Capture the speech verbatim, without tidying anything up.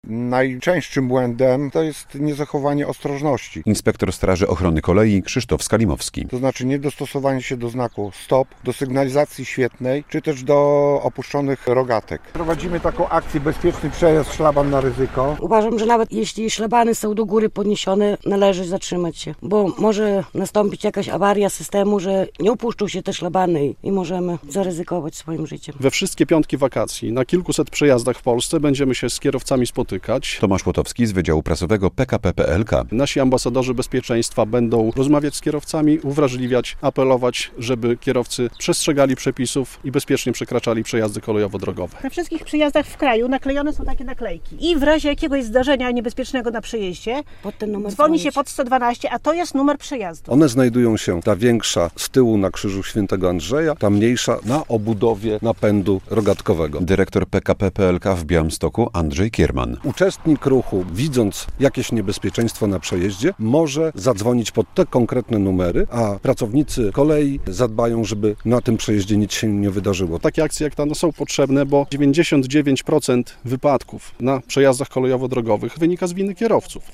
Najczęstszym błędem to jest niezachowanie ostrożności. Inspektor Straży Ochrony Kolei Krzysztof Skalimowski. To znaczy niedostosowanie się do znaku stop, do sygnalizacji świetnej, czy też do opuszczonych rogatek. Prowadzimy taką akcję Bezpieczny Przejazd Szlaban na ryzyko. Uważam, że nawet jeśli szlabany są do góry podniesione, należy zatrzymać się, bo może nastąpić jakaś awaria systemu, że nie opuszczą się te szlabany i możemy zaryzykować swoim życiem. We wszystkie piątki wakacji na kilkuset przejazdach w Polsce będziemy się z kierowcami spotykać. Tomasz Łotowski z Wydziału Prasowego P K P P L K. Nasi ambasadorzy bezpieczeństwa będą rozmawiać z kierowcami, uwrażliwiać, apelować, żeby kierowcy przestrzegali przepisów i bezpiecznie przekraczali przejazdy kolejowo-drogowe. Na wszystkich przejazdach w kraju naklejone są takie naklejki. I w razie jakiegoś zdarzenia niebezpiecznego na przejeździe pod ten numer dzwoni się pod sto dwanaście, a to jest numer przejazdu. One znajdują się, ta większa z tyłu na krzyżu Świętego Andrzeja, ta mniejsza na obudowie napędu rogatkowego. Dyrektor P K P P L K w Białymstoku Andrzej Kierman. Uczestnik ruchu, widząc jakieś niebezpieczeństwo na przejeździe, może zadzwonić pod te konkretne numery, a pracownicy kolei zadbają, żeby na tym przejeździe nic się nie wydarzyło. Takie akcje jak ta no, są potrzebne, bo dziewięćdziesiąt dziewięć procent wypadków na przejazdach kolejowo-drogowych wynika z winy kierowców.